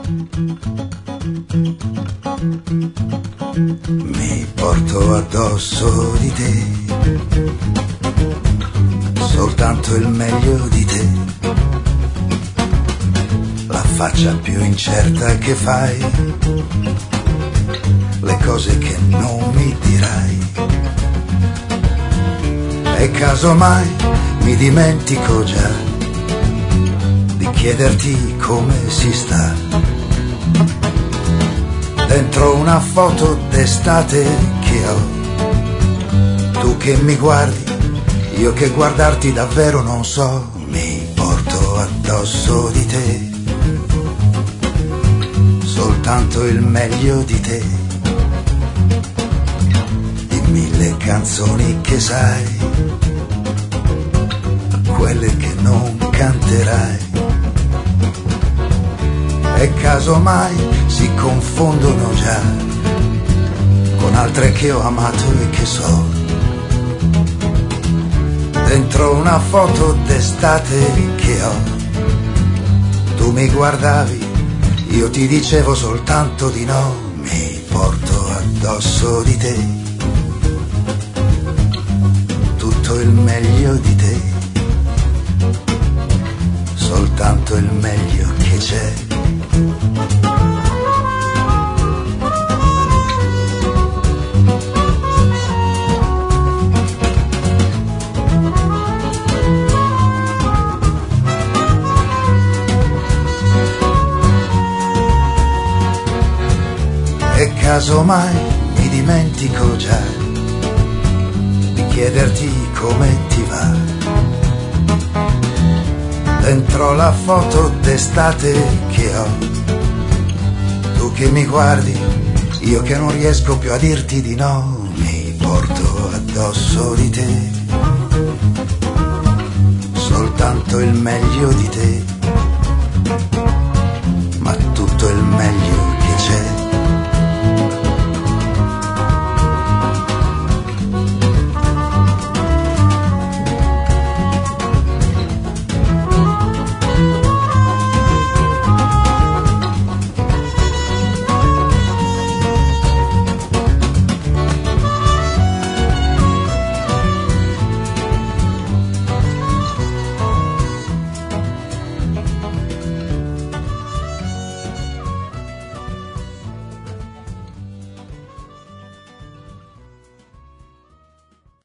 Mi porto addosso di te soltanto il meglio di te, la faccia più incerta che fai, le cose che non mi dirai. E casomai mi dimentico già di chiederti come si sta. Dentro una foto d'estate che ho, tu che mi guardi, io che guardarti davvero non so. Mi porto addosso di te soltanto il meglio di te, di mille canzoni che sai, quelle che non canterai. E casomai si confondono già con altre che ho amato e che so. Dentro una foto d'estate che ho, tu mi guardavi, io ti dicevo soltanto di no. Mi porto addosso di te tutto il meglio di te, soltanto il meglio che c'è. E casomai mi dimentico già di chiederti come ti va. Dentro la foto d'estate che ho, tu che mi guardi, io che non riesco più a dirti di no. Mi porto addosso di te soltanto il meglio di te, ma tutto il meglio che c'è.